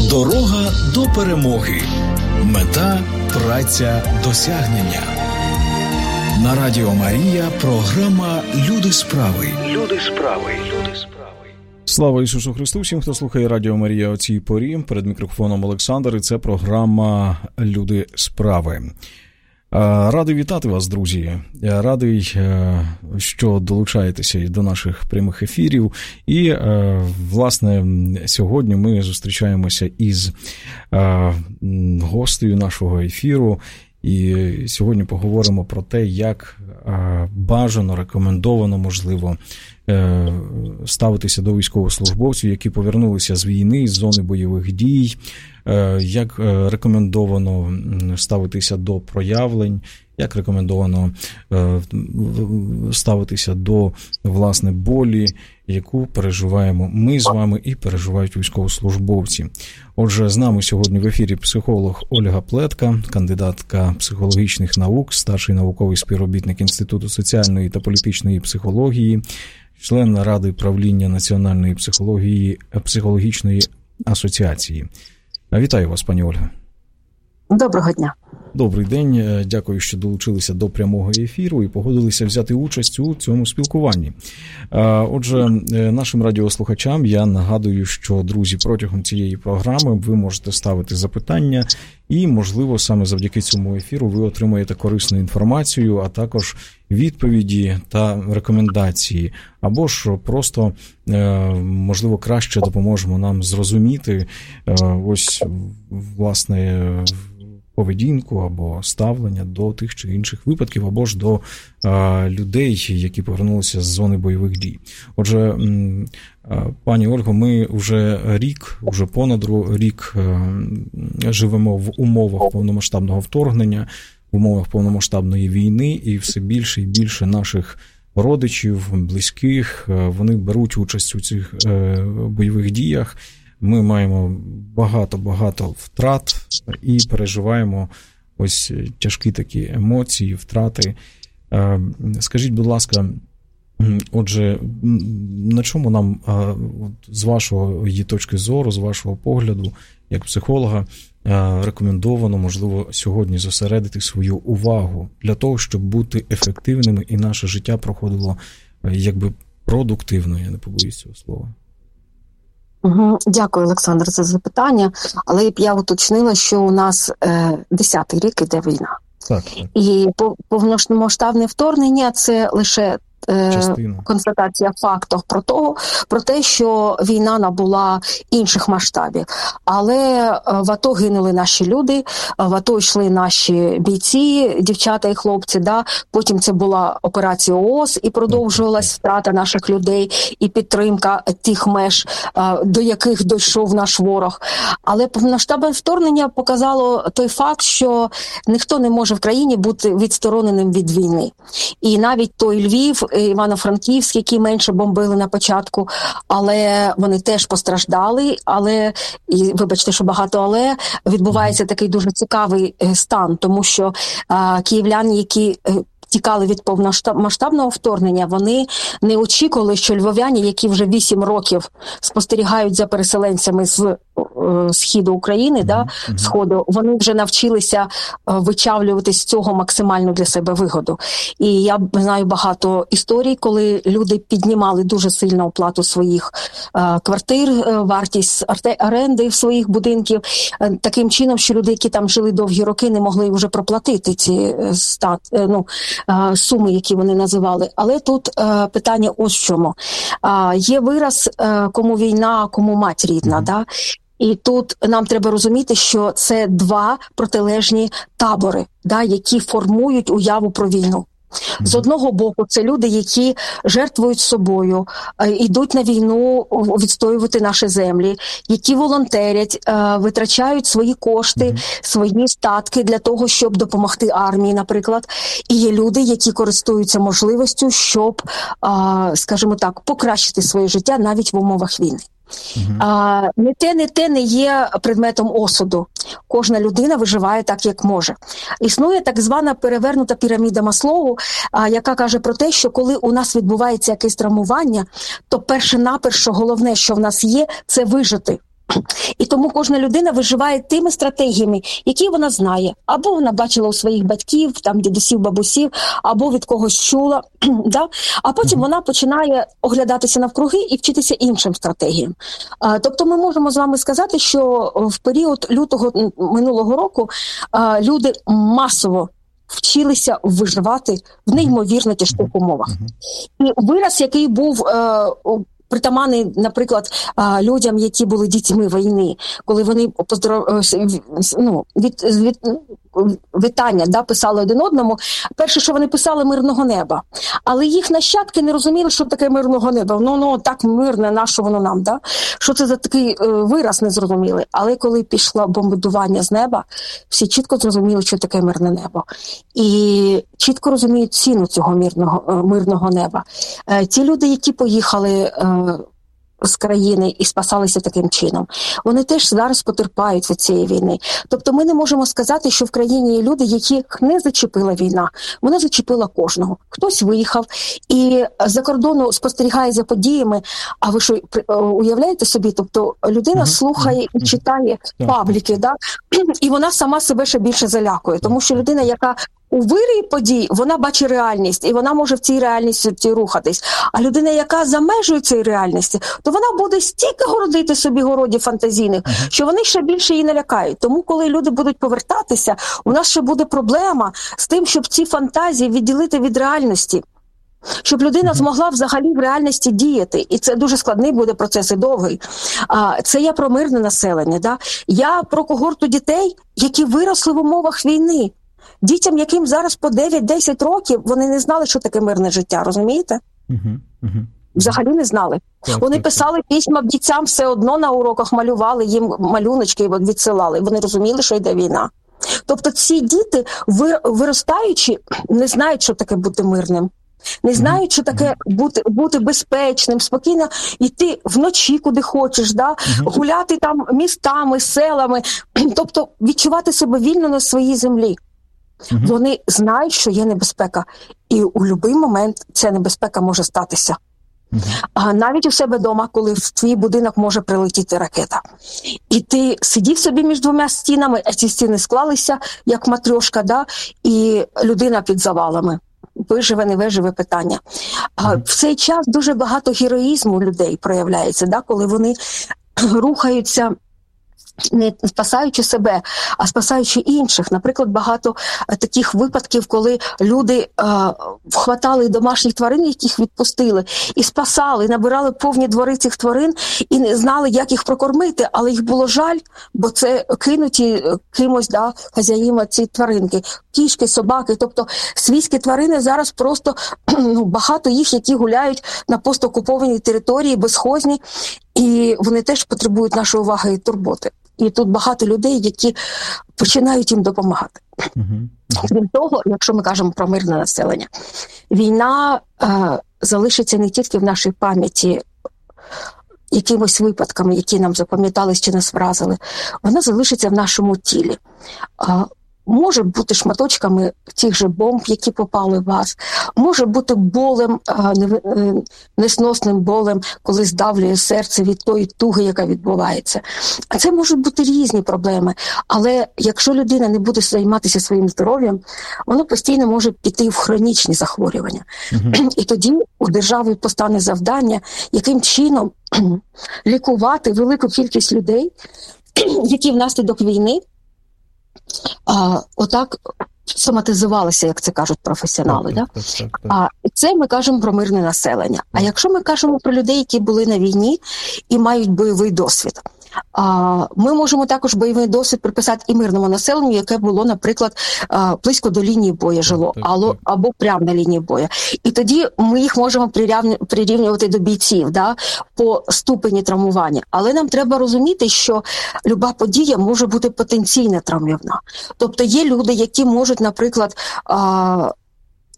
Дорога до перемоги. Мета – праця досягнення. На Радіо Марія програма «Люди справи». Люди справи. Люди справи. Слава Ісусу Христу! Всім, хто слухає Радіо Марія о цій порі. Перед мікрофоном Олександр, і це програма «Люди справи». Радий вітати вас, друзі. Радий, що долучаєтеся до наших прямих ефірів. І, власне, сьогодні ми зустрічаємося із гостею нашого ефіру. І сьогодні поговоримо про те, як бажано, рекомендовано, можливо, ставитися до військовослужбовців, які повернулися з війни, з зони бойових дій, як рекомендовано ставитися до проявлень, як рекомендовано ставитися до, власне, болі, яку переживаємо ми з вами і переживають військовослужбовці. Отже, з нами сьогодні в ефірі психолог Ольга Плетка, кандидатка психологічних наук, старший науковий співробітник Інституту соціальної та політичної психології, член Ради правління Національної психологічної асоціації. Вітаю вас, пані Ольга. Доброго дня. Добрий день. Дякую, що долучилися до прямого ефіру і погодилися взяти участь у цьому спілкуванні. Отже, нашим радіослухачам я нагадую, що, друзі, протягом цієї програми ви можете ставити запитання і, можливо, саме завдяки цьому ефіру ви отримаєте корисну інформацію, а також відповіді та рекомендації, або ж просто, можливо, краще допоможемо нам зрозуміти ось, власне, поведінку або ставлення до тих чи інших випадків, або ж до людей, які повернулися з зони бойових дій. Отже, пані Ольго, ми вже понад рік живемо в умовах повномасштабного вторгнення, в умовах повномасштабної війни, і все більше і більше наших родичів, близьких, вони беруть участь у цих бойових діях. Ми маємо багато втрат і переживаємо ось тяжкі такі емоції, втрати. Скажіть, будь ласка, отже, на чому нам, з вашої точки зору, з вашого погляду, як психолога, рекомендовано, можливо, сьогодні зосередити свою увагу для того, щоб бути ефективними і наше життя проходило якби продуктивно, я не побоюсь цього слова? Дякую, Олександр, за запитання. Але я уточнила, що у нас 10-й рік іде війна. Так. І повномасштабне вторгнення – це лише констатація фактів про те, що війна набула інших масштабів. Але в АТО гинули наші люди, в АТО йшли наші бійці, дівчата і хлопці. Да? Потім це була операція ООС і продовжувалась втрата наших людей і підтримка тих меж, до яких дійшов наш ворог. Але повномасштабне вторгнення показало той факт, що ніхто не може в країні бути відстороненим від війни. І навіть той Львів, Івано-Франківськ, які менше бомбили на початку, але вони теж постраждали, і вибачте, що багато але, відбувається такий дуже цікавий стан, тому що київляни, які тікали від повномасштабного вторгнення, вони не очікували, що львов'яні, які вже 8 років спостерігають за переселенцями з східу України, сходу, вони вже навчилися вичавлювати з цього максимальну для себе вигоду. І я знаю багато історій, коли люди піднімали дуже сильно оплату своїх квартир, вартість оренди своїх будинків, таким чином, що люди, які там жили довгі роки, не могли вже проплатити ці суми, які вони називали. Але тут питання ось в чому. Є вираз «кому війна, кому мать рідна». Да? І тут нам треба розуміти, що це два протилежні табори, да, які формують уяву про війну. З одного боку, це люди, які жертвують собою, йдуть на війну відстоювати наші землі, які волонтерять, витрачають свої кошти, свої статки для того, щоб допомогти армії, наприклад. І є люди, які користуються можливістю, щоб, скажімо так, покращити своє життя навіть в умовах війни. Не те не є предметом осуду. Кожна людина виживає так, як може. Існує так звана перевернута піраміда Маслоу, яка каже про те, що коли у нас відбувається якесь травмування, то перше-наперше головне, що в нас є, це вижити. І тому кожна людина виживає тими стратегіями, які вона знає. Або вона бачила у своїх батьків, там, дідусів, бабусів, або від когось чула. Да? А потім вона починає оглядатися навкруги і вчитися іншим стратегіям. Тобто ми можемо з вами сказати, що в період лютого минулого року люди масово вчилися виживати в неймовірно тяжких умовах. І вираз, який був притаманний, наприклад, людям, які були дітьми війни, коли вони вітання, да, писали один одному. Перше, що вони писали, мирного неба. Але їх нащадки не розуміли, що таке мирного неба. Ну так мирне, на що воно нам, да? Що це за такий вираз, не зрозуміли. Але коли пішло бомбардування з неба, всі чітко зрозуміли, що таке мирне небо. І чітко розуміють ціну цього мирного неба. Ті люди, які поїхали з країни і спасалися таким чином, вони теж зараз потерпають від цієї війни. Тобто ми не можемо сказати, що в країні є люди, яких не зачепила війна. Вона зачепила кожного. Хтось виїхав і за кордону спостерігає за подіями, а ви що уявляєте собі? Тобто людина слухає і читає пабліки, да? І вона сама себе ще більше залякує, тому що людина, яка у вирі подій, вона бачить реальність, і вона може в цій реальності рухатись. А людина, яка за межою цієї реальності, то вона буде стільки городити собі городів фантазійних, що вони ще більше її налякають. Тому, коли люди будуть повертатися, у нас ще буде проблема з тим, щоб ці фантазії відділити від реальності. Щоб людина змогла взагалі в реальності діяти. І це дуже складний буде процес і довгий. Це я про мирне населення. Да? Я про когорту дітей, які виросли в умовах війни. Дітям, яким зараз по 9-10 років, вони не знали, що таке мирне життя, розумієте? Взагалі не знали. Вони писали письма бійцям все одно на уроках, малювали їм малюночки і відсилали. Вони розуміли, що йде війна. Тобто ці діти, виростаючи, не знають, що таке бути мирним. Не знають, що таке бути безпечним, спокійно йти вночі, куди хочеш, да? Гуляти там містами, селами, тобто відчувати себе вільно на своїй землі. Вони знають, що є небезпека, і у будь-який момент ця небезпека може статися. А навіть у себе вдома, коли в твій будинок може прилетіти ракета. І ти сидів собі між двома стінами, а ці стіни склалися, як матрьошка, да? І людина під завалами. Виживе, не виживе питання. В цей час дуже багато героїзму людей проявляється, да? Коли вони рухаються, не спасаючи себе, а спасаючи інших. Наприклад, багато таких випадків, коли люди вхватали домашніх тварин, яких відпустили, і спасали, набирали повні двори цих тварин, і не знали, як їх прокормити, але їх було жаль, бо це кинуті кимось, да, хазяїма ці тваринки, кішки, собаки. Тобто свійські тварини зараз просто, багато їх, які гуляють на постокупованій території, безхозні, і вони теж потребують нашої уваги і турботи. І тут багато людей, які починають їм допомагати. Крім того, якщо ми кажемо про мирне населення, війна залишиться не тільки в нашій пам'яті якимось випадками, які нам запам'ятались чи нас вразили, вона залишиться в нашому тілі. Може бути шматочками тих же бомб, які попали в вас. Може бути болем, несносним болем, коли здавлює серце від тої туги, яка відбувається. А це можуть бути різні проблеми. Але якщо людина не буде займатися своїм здоров'ям, воно постійно може піти в хронічні захворювання. І тоді у держави постане завдання, яким чином лікувати велику кількість людей, які внаслідок війни отак соматизувалися, як це кажуть професіонали. Так. А це ми кажемо про мирне населення. А якщо ми кажемо про людей, які були на війні і мають бойовий досвід, ми можемо також бойовий досвід приписати і мирному населенню, яке було, наприклад, близько до лінії бою жило, або прямо на лінії бою. І тоді ми їх можемо прирівнювати до бійців, да, по ступені травмування. Але нам треба розуміти, що люба подія може бути потенційно травмівна. Тобто є люди, які можуть, наприклад,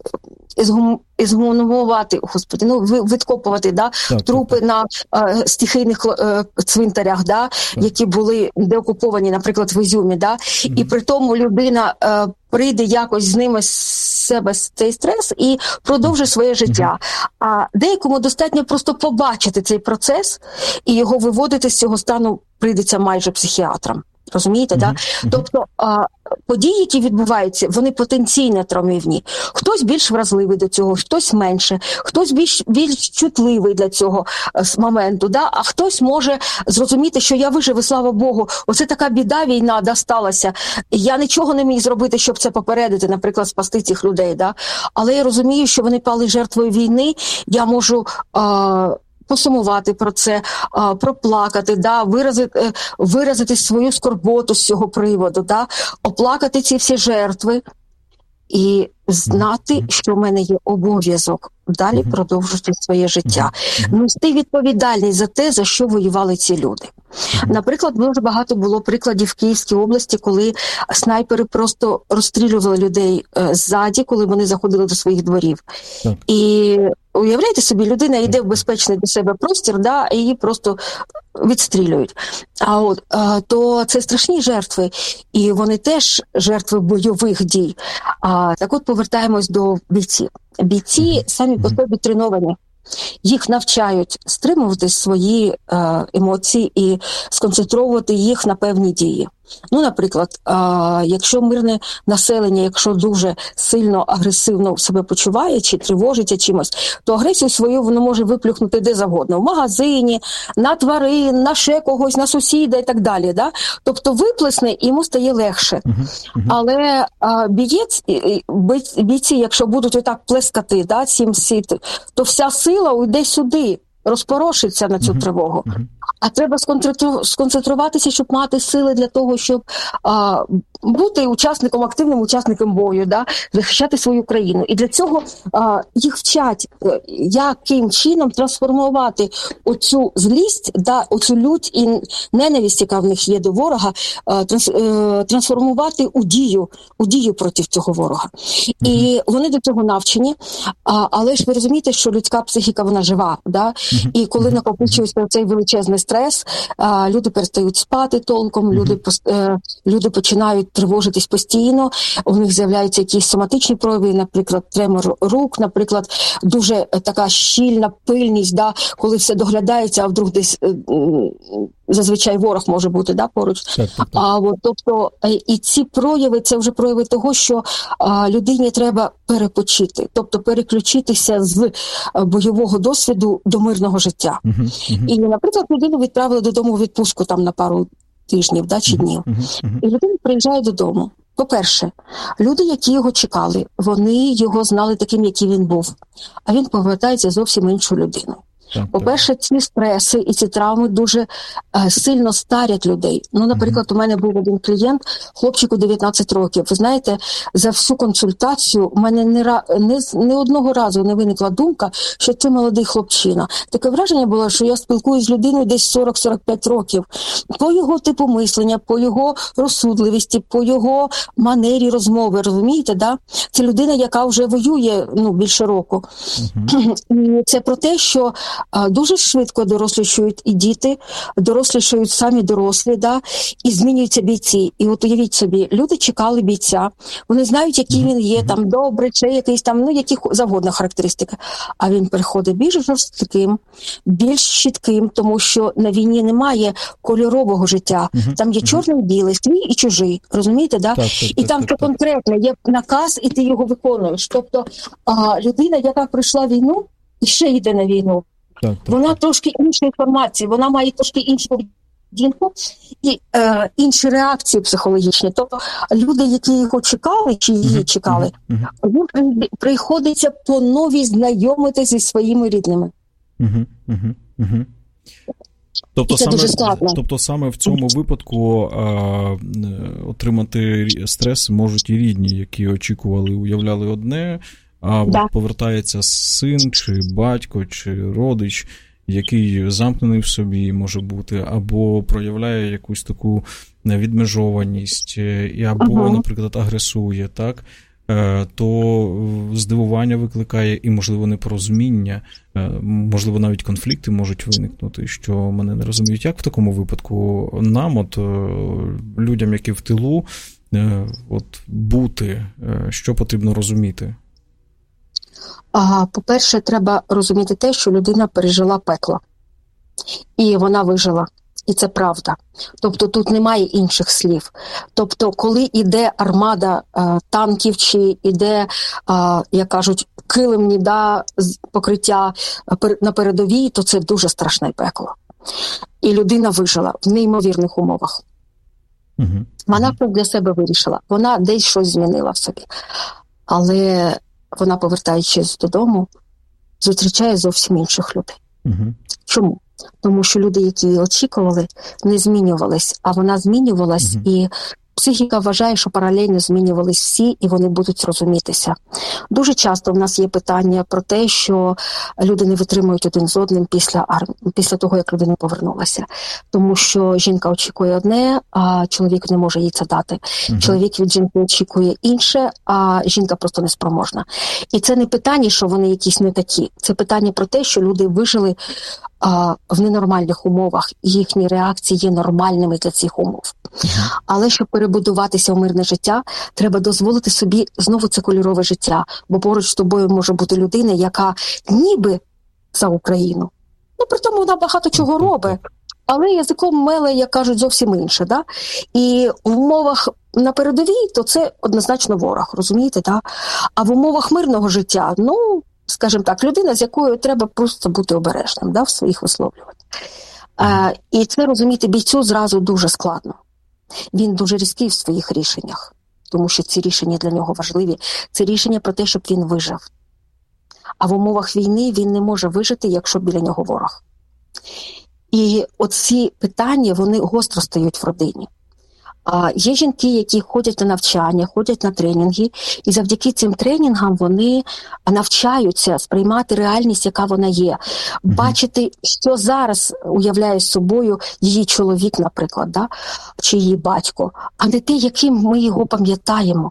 ізгумувати, відкопувати трупи на стихійних цвинтарях, які були деокуповані, наприклад, в Ізюмі. І при тому людина прийде якось з ними з себе цей стрес і продовжує своє життя. А деякому достатньо просто побачити цей процес і його виводити з цього стану прийдеться майже психіатрам. Розумієте, да? Тобто події, які відбуваються, вони потенційно травмівні. Хтось більш вразливий до цього, хтось менше, хтось більш чутливий для цього моменту, а хтось може зрозуміти, що я вижив, і слава Богу, оце така біда, війна сталася, я нічого не міг зробити, щоб це попередити, наприклад, спасти цих людей. Але я розумію, що вони пали жертвою війни, я можу посумувати про це, проплакати, виразити свою скорботу з цього приводу, оплакати ці всі жертви і знати, що в мене є обов'язок далі продовжувати своє життя. Нести відповідальність за те, за що воювали ці люди. Наприклад, дуже багато було прикладів в Київській області, коли снайпери просто розстрілювали людей ззаді, коли вони заходили до своїх дворів. І уявляєте собі, людина йде в безпечний до себе простір, і її просто відстрілюють. То це страшні жертви, і вони теж жертви бойових дій. Так от повертаємось до бійців. Бійці самі по собі треновані. Їх навчають стримувати свої емоції і сконцентровувати їх на певні дії. Наприклад, якщо мирне населення, якщо дуже сильно агресивно себе почуває чи тривожиться чимось, то агресію свою воно може виплюхнути де завгодно. В магазині, на тварин, на ще когось, на сусіда і так далі. Тобто виплесне, і йому стає легше. Але бійці, якщо будуть отак плескати, то вся сила уйде сюди, розпорошиться на цю тривогу. А треба сконцентруватися, щоб мати сили для того, щоб бути активним учасником бою, захищати свою країну. І для цього їх вчать, яким чином трансформувати оцю злість, оцю лють і ненависть, яка в них є до ворога, трансформувати у дію проти цього ворога. І вони до цього навчені, але ж ви розумієте, що людська психіка, вона жива, і коли накопичується цей величезний стрес, люди перестають спати толком, люди починають тривожитись постійно, у них з'являються якісь соматичні прояви, наприклад, тремор рук, наприклад, дуже така щільна пильність, коли все доглядається, а вдруг десь зазвичай ворог може бути поруч. Тобто, і ці прояви, це вже прояви того, що людині треба перепочити, тобто переключитися з бойового досвіду до мирного життя. І, наприклад, людину відправили додому у відпустку на пару тижнів чи днів. І людина приїжджає додому. По-перше, люди, які його чекали, вони його знали таким, який він був. А він повертається зовсім іншу людину. По-перше, ці стреси і ці травми дуже сильно старять людей. Наприклад, у мене був один клієнт, хлопчику 19 років. Ви знаєте, за всю консультацію у мене не одного разу не виникла думка, що це молодий хлопчина. Таке враження було, що я спілкуюсь з людиною десь 40-45 років. По його типу мислення, по його розсудливості, по його манері розмови, розумієте, Це людина, яка вже воює більше року. І це про те, що дуже швидко дорослішують і діти, дорослішують самі дорослі, і змінюються бійці. І от уявіть собі, люди чекали бійця, вони знають, який він є, добрий, чи якийсь які завгодно характеристики. А він приходить більш жорстким, більш чітким, тому що на війні немає кольорового життя. Там є чорний і білий, свій і чужий, розумієте, І там це конкретно, є наказ, і ти його виконуєш. Тобто людина, яка пройшла війну, і ще йде на війну, вона трошки іншої інформації, вона має трошки іншу поведінку і інші реакції психологічні. Тобто люди, які його чекали, чи її чекали, їм приходиться по новій знайомитися зі своїми рідними. Тобто саме в цьому випадку отримати стрес можуть і рідні, які очікували, уявляли одне, а повертається син, чи батько, чи родич, який замкнений в собі може бути, або проявляє якусь таку відмежованість, або, наприклад, агресує, так? то здивування викликає і, можливо, непорозуміння, можливо, навіть конфлікти можуть виникнути, що мене не розуміють. Як в такому випадку нам, людям, які в тилу, бути, що потрібно розуміти? По-перше, треба розуміти те, що людина пережила пекло. І вона вижила. І це правда. Тобто тут немає інших слів. Тобто, коли йде армада танків, чи йде, як кажуть, килимні покриття на передовій, то це дуже страшне пекло. І людина вижила в неймовірних умовах. Вона щось для себе вирішила. Вона десь щось змінила в собі. Але вона, повертаючись додому, зустрічає зовсім інших людей. Чому? Тому що люди, які її очікували, не змінювались, а вона змінювалась, і психіка вважає, що паралельно змінювались всі, і вони будуть розумітися. Дуже часто в нас є питання про те, що люди не витримують один з одним після того, як людина повернулася. Тому що жінка очікує одне, а чоловік не може їй це дати. Чоловік від жінки очікує інше, а жінка просто неспроможна. І це не питання, що вони якісь не такі. Це питання про те, що люди вижили в ненормальних умовах, і їхні реакції є нормальними для цих умов. Але щоб перебудуватися в мирне життя, треба дозволити собі знову це кольорове життя, бо поруч з тобою може бути людина, яка ніби за Україну. При тому вона багато чого робить, але язиком меле, як кажуть, зовсім інше. Да? І в умовах на передовій, то це однозначно ворог, розумієте? Да? А в умовах мирного життя, скажімо так, людина, з якою треба просто бути обережним в своїх висловлюваннях. І це, розумієте, бійцю зразу дуже складно. Він дуже різкий в своїх рішеннях, тому що ці рішення для нього важливі. Це рішення про те, щоб він вижив. А в умовах війни він не може вижити, якщо біля нього ворог. І оці питання, вони гостро стають в родині. Є жінки, які ходять на навчання, ходять на тренінги, і завдяки цим тренінгам вони навчаються сприймати реальність, яка вона є. Бачити, що зараз уявляє собою її чоловік, наприклад, чи її батько, а не те, яким ми його пам'ятаємо.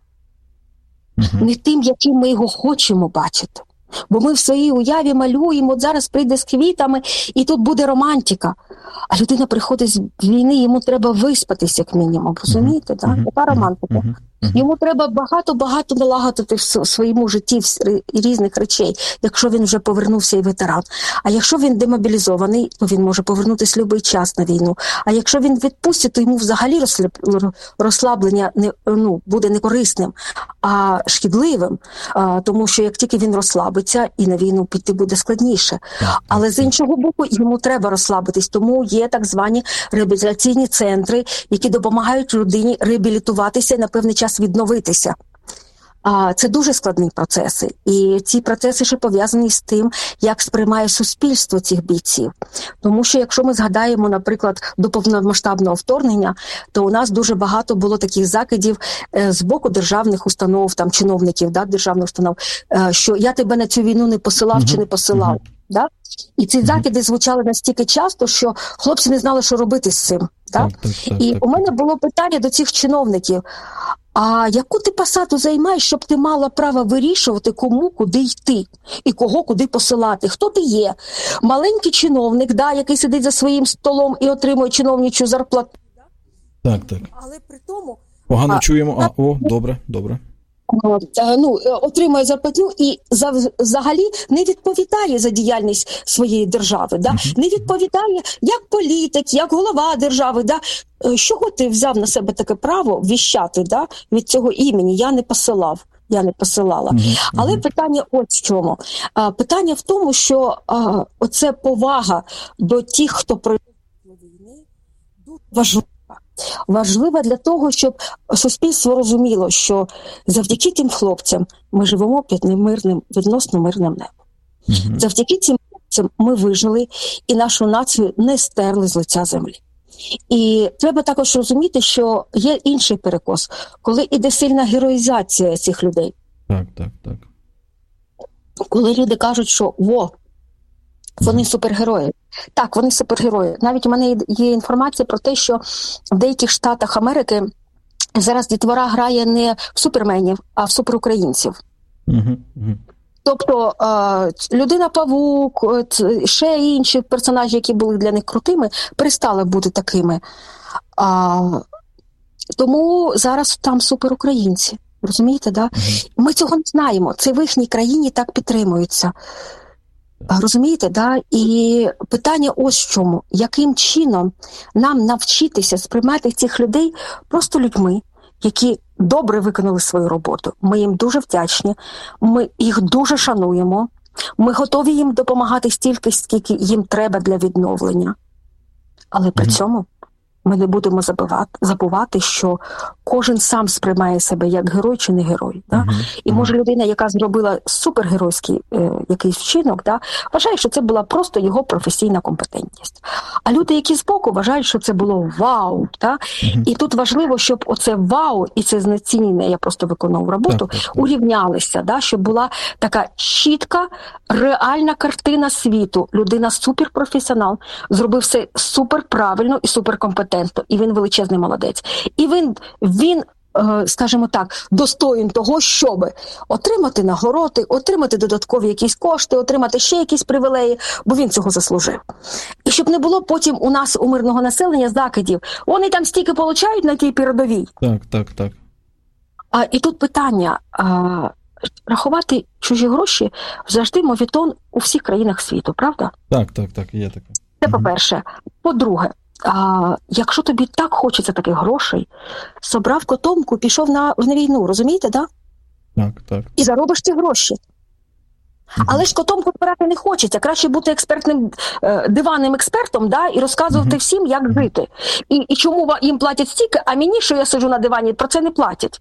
Не тим, яким ми його хочемо бачити. Бо ми в своїй уяві малюємо, от зараз прийде з квітами, і тут буде романтика. А людина приходить з війни, йому треба виспатись, як мінімум, розумієте? Яка романтика? Йому треба багато-багато налагодити в своєму житті різних речей, якщо він вже повернувся і ветеран. А якщо він демобілізований, то він може повернутися в будь-який час на війну. А якщо він відпустить, то йому взагалі розслаблення буде не корисним, а шкідливим. Тому що як тільки він розслабиться, і на війну піти буде складніше. Але з іншого боку, йому треба розслабитись. Тому є так звані реабілітаційні центри, які допомагають людині реабілітуватися і на певний час відновитися. Це дуже складні процеси. І ці процеси ще пов'язані з тим, як сприймає суспільство цих бійців. Тому що якщо ми згадаємо, наприклад, до повномасштабного вторгнення, то у нас дуже багато було таких закидів з боку державних установ, чиновників, державних установ, що я тебе на цю війну не посилав чи не посилав. Да? І ці закиди звучали настільки часто, що хлопці не знали, що робити з цим. І у мене було питання до цих чиновників: а яку ти посаду займаєш, щоб ти мала право вирішувати, кому куди йти і кого куди посилати? Хто ти є? Маленький чиновник, який сидить за своїм столом і отримує чиновничу зарплату. Так. Але при тому... Погано чуємо. Добре. Отримує зарплатню і взагалі не відповідає за діяльність своєї держави, не відповідає як політик, як голова держави. З чого ти взяв на себе таке право віщати від цього імені? Я не посилала. Але питання от в чому. Питання в тому, що оце повага до тих, хто пройшов війни, дуже важлива. Важлива для того, щоб суспільство розуміло, що завдяки тим хлопцям ми живемо під відносно мирним небом. Завдяки цим хлопцям ми вижили і нашу націю не стерли з лиця землі. І треба також розуміти, що є інший перекос, коли іде сильна героїзація цих людей. Так. Коли люди кажуть, що вони супергерої. Так, вони супергерої. Навіть у мене є інформація про те, що в деяких штатах Америки зараз дітвора грає не в суперменів, а в суперукраїнців. Тобто Людина-павук, ще інші персонажі, які були для них крутими, перестали бути такими. Тому зараз там суперукраїнці. Розумієте, да? Ми цього не знаємо. Це в їхній країні так підтримується. Розумієте, да? І питання ось в чому. Яким чином нам навчитися сприймати цих людей просто людьми, які добре виконали свою роботу. Ми їм дуже вдячні, ми їх дуже шануємо, ми готові їм допомагати стільки, скільки їм треба для відновлення. Але при цьому ми не будемо забувати, що кожен сам сприймає себе як герой чи не герой. Да? І може людина, яка зробила супергеройський якийсь вчинок, да, вважає, що це була просто його професійна компетентність. А люди, які збоку, вважають, що це було вау. Да? І тут важливо, щоб оце вау і це знецінення, я просто виконував роботу, урівнялися, да? Щоб була така чітка, реальна картина світу. Людина суперпрофесіонал, зробив все суперправильно і суперкомпетентно. І він величезний молодець. І він, скажімо так, достоїн того, щоб отримати нагороди, отримати додаткові якісь кошти, отримати ще якісь привілеї, бо він цього заслужив. І щоб не було потім у нас, у мирного населення, закидів. Вони там стільки получають на тій передовій. Так. І тут питання. Рахувати чужі гроші завжди мовітон у всіх країнах світу, правда? Так, є таке. Це по-перше. По-друге, якщо тобі так хочеться таких грошей, собрав котомку, пішов на війну, розумієте, да? Так. І заробиш ці гроші. Але ж котомку збирати не хочеться. Краще бути експертним, диванним експертом, да, і розказувати всім, як жити. І чому їм платять стільки, а мені, що я сиджу на дивані, про це не платять.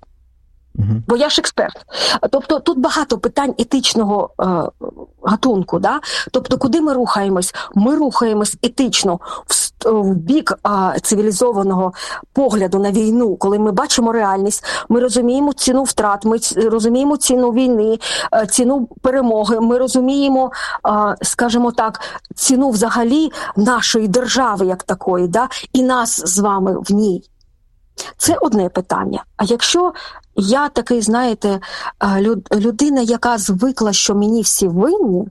Бо я ж експерт. Тобто тут багато питань етичного гатунку. Да? Тобто куди ми рухаємось? Ми рухаємось етично в бік цивілізованого погляду на війну, коли ми бачимо реальність, ми розуміємо ціну втрат, ми розуміємо ціну війни, ціну перемоги, ми розуміємо, скажімо так, ціну взагалі нашої держави як такої, да? І нас з вами в ній. Це одне питання. А якщо я такий, знаєте, людина, яка звикла, що мені всі винні,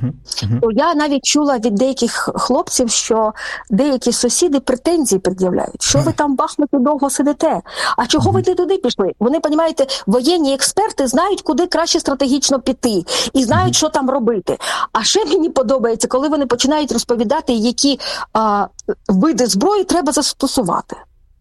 то я навіть чула від деяких хлопців, що деякі сусіди претензії пред'являють. Що ви там в Бахмуті довго сидите? А чого ви не туди пішли? Вони, розумієте, воєнні експерти знають, куди краще стратегічно піти. І знають, що там робити. А ще мені подобається, коли вони починають розповідати, які види зброї треба застосувати.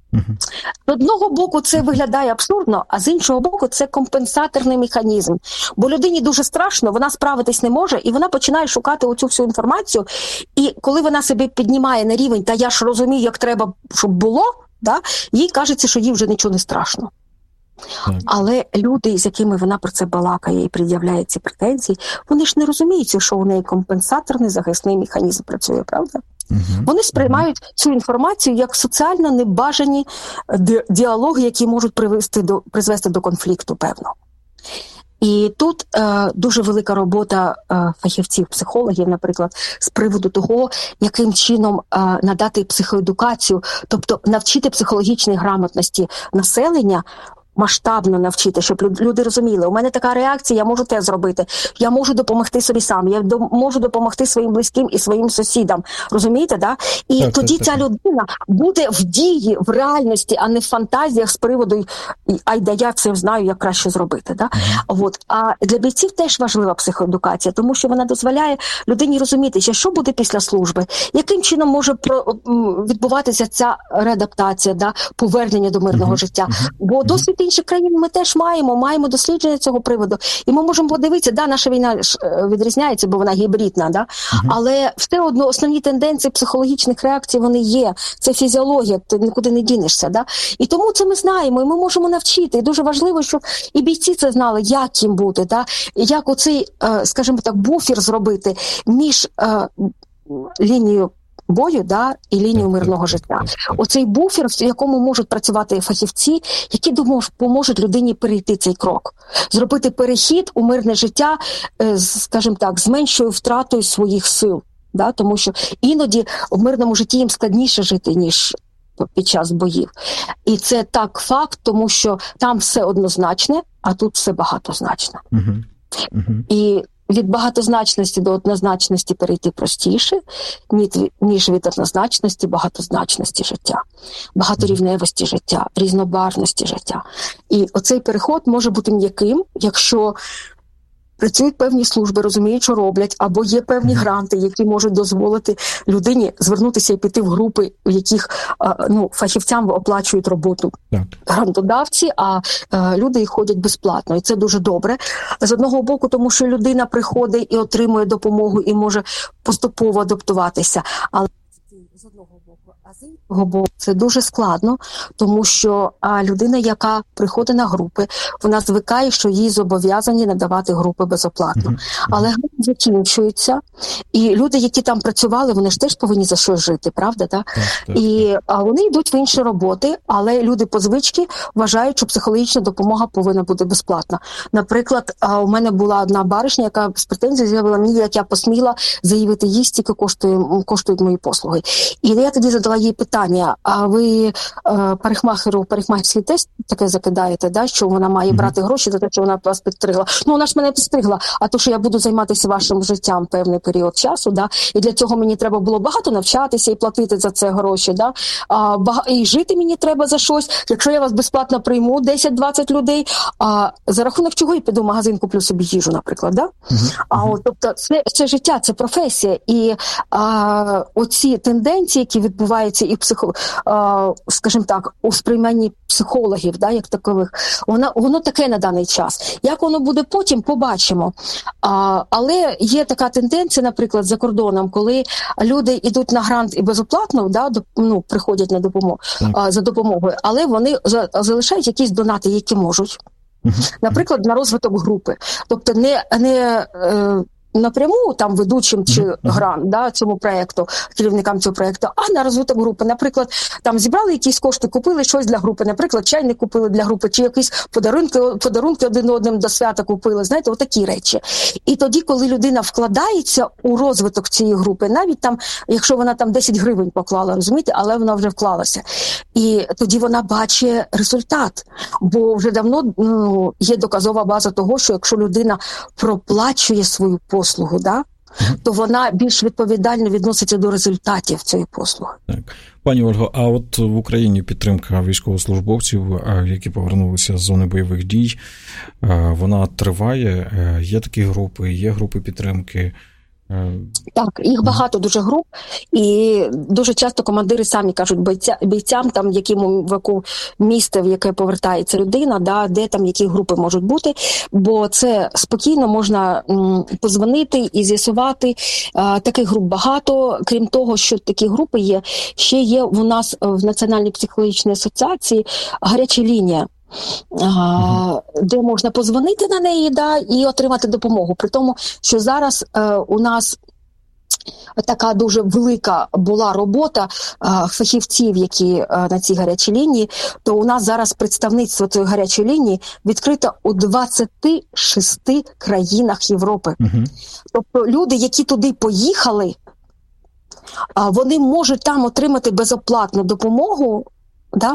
З одного боку це виглядає абсурдно, а з іншого боку це компенсаторний механізм. Бо людині дуже страшно, вона справитись не може, і вона починає шукати оцю всю інформацію. І коли вона себе піднімає на рівень, та я ж розумію, як треба, щоб було, да, їй кажеться, що їй вже нічого не страшно. Але люди, з якими вона про це балакає і пред'являє ці претензії, вони ж не розуміють, що у неї компенсаторний захисний механізм працює, правда? Вони сприймають цю інформацію як соціально небажані діалоги, які можуть призвести до конфлікту, певно. І тут дуже велика робота фахівців, психологів, наприклад, з приводу того, яким чином надати психоедукацію, тобто навчити психологічної грамотності населення, масштабно навчити, щоб люди розуміли, у мене така реакція, я можу те зробити, я можу допомогти собі сам, я можу допомогти своїм близьким і своїм сусідам, розумієте, да? І тоді ця людина буде в дії, в реальності, а не в фантазіях з приводу, айда я це знаю, як краще зробити, да? От. А для бійців теж важлива психоедукація, тому що вона дозволяє людині розуміти, що буде після служби, яким чином може відбуватися ця реадаптація, да? Повернення до мирного життя, бо досвід інших країн ми теж маємо дослідження цього приводу. І ми можемо подивитися, да, наша війна відрізняється, бо вона гібридна, да? Але все одно основні тенденції психологічних реакцій, вони є. Це фізіологія, ти нікуди не дінешся. Да? І тому це ми знаємо, і ми можемо навчити. І дуже важливо, щоб і бійці це знали, як їм бути, да? Як оцей, скажімо так, буфер зробити між лінією бою, да, і лінію мирного життя. Оцей буфер, в якому можуть працювати фахівці, які допоможуть людині перейти цей крок. Зробити перехід у мирне життя, скажімо так, з меншою втратою своїх сил. Да, тому що іноді в мирному житті їм складніше жити, ніж під час боїв. І це так факт, тому що там все однозначне, а тут все багатозначне. І від багатозначності до однозначності перейти простіше, ніж від однозначності багатозначності життя, багаторівневості життя, різнобарвності життя. І оцей переход може бути м'яким, якщо працюють певні служби, розуміють, що роблять, або є певні гранти, які можуть дозволити людині звернутися і піти в групи, в яких фахівцям оплачують роботу грантодавці, а люди ходять безплатно. І це дуже добре. З одного боку, тому що людина приходить і отримує допомогу і може поступово адаптуватися. Але з одного боку, а з іншого боку, це дуже складно, тому що людина, яка приходить на групи, вона звикає, що їй зобов'язані надавати групи безоплатно. Але групи закінчуються, і люди, які там працювали, вони ж теж повинні за щось жити, правда? Так? І вони йдуть в інші роботи, але люди по звичці вважають, що психологічна допомога повинна бути безплатна. Наприклад, у мене була одна баришня, яка з претензією заявила мені, як я посміла заявити їй, стільки коштують мої послуги. І я тоді задала їй питання, а ви парикмахерський тест таке закидаєте, да, що вона має брати гроші за те, що вона вас підстригла? Ну, вона ж мене підстригла, а то, що я буду займатися вашим життям певний період часу, да, і для цього мені треба було багато навчатися і платити за це гроші, да, і жити мені треба за щось. Якщо я вас безплатно прийму, 10-20 людей, за рахунок чого я піду в магазин, куплю собі їжу, наприклад, да? Тобто це життя, це професія, і оці тенденції, які відбуваються і скажімо так, у сприйманні психологів, да, як такових, воно таке на даний час. Як воно буде потім, побачимо. Але є така тенденція, наприклад, за кордоном, коли люди йдуть на грант і безоплатно, да, приходять на допомогу, за допомогою, але вони залишають якісь донати, які можуть. Наприклад, на розвиток групи. Тобто не напряму там ведучим чи грант цьому проєкту, керівникам цього проєкту, а на розвиток групи. Наприклад, там зібрали якісь кошти, купили щось для групи, наприклад, чайник купили для групи, чи якісь подарунки один одним до свята купили, знаєте, отакі речі. І тоді, коли людина вкладається у розвиток цієї групи, навіть там, якщо вона там 10 гривень поклала, розумієте, але вона вже вклалася. І тоді вона бачить результат. Бо вже давно є доказова база того, що якщо людина проплачує свою послугу, да, то вона більш відповідально відноситься до результатів цієї послуги. Так. Пані Ольго, а от в Україні підтримка військовослужбовців, які повернулися з зони бойових дій, вона триває? Є такі групи, є групи підтримки? Так, їх багато дуже груп, і дуже часто командири самі кажуть бійцям, там, в місто, в яке повертається людина, да, де там які групи можуть бути, бо це спокійно можна позвонити і з'ясувати. Таких груп багато. Крім того, що такі групи є, ще є у нас в Національній психологічній асоціації гаряча лінія, де можна позвонити на неї, да, і отримати допомогу. При тому, що зараз у нас така дуже велика була робота фахівців, які на цій гарячій лінії, то у нас зараз представництво цієї гарячої лінії відкрито у 26 країнах Європи. Тобто люди, які туди поїхали, вони можуть там отримати безоплатну допомогу, да,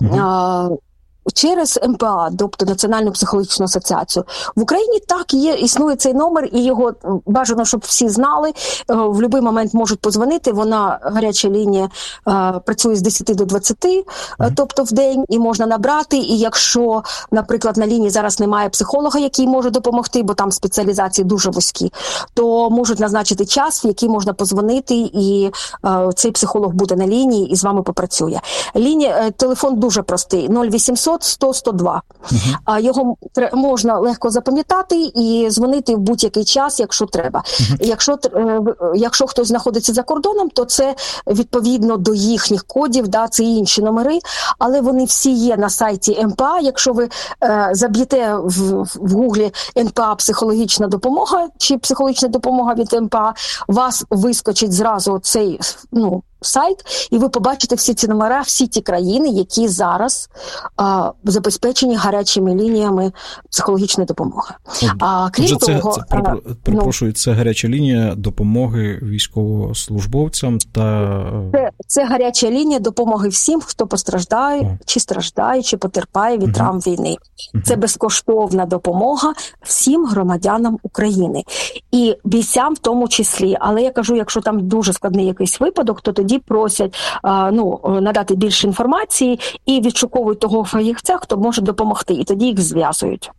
через МПА, тобто Національну психологічну асоціацію. В Україні так існує цей номер, і його бажано, щоб всі знали. В будь-який момент можуть подзвонити. Вона, гаряча лінія, працює з 10 до 20, тобто в день, і можна набрати. І якщо, наприклад, на лінії зараз немає психолога, який може допомогти, бо там спеціалізації дуже вузькі, то можуть назначити час, в який можна подзвонити, і цей психолог буде на лінії і з вами попрацює. Телефон дуже простий – 0800 100 102. Його можна легко запам'ятати і дзвонити в будь-який час, якщо треба. Якщо хтось знаходиться за кордоном, то це відповідно до їхніх кодів, да, це інші номери, але вони всі є на сайті МПА. Якщо ви заб'єте в гуглі МПА психологічна допомога чи психологічна допомога від МПА, вас вискочить зразу цей сайт, і ви побачите всі ці номера, всі ті країни, які зараз забезпечені гарячими лініями психологічної допомоги. Крім того... Перепрошую, це гаряча лінія допомоги військовослужбовцям та... Це гаряча лінія допомоги всім, хто постраждає, чи страждає, чи потерпає від травм війни. Це безкоштовна допомога всім громадянам України. І бійцям в тому числі. Але я кажу, якщо там дуже складний якийсь випадок, то тоді просять надати більше інформації і відшуковують того фахівця, хто може допомогти. І тоді їх зв'язують.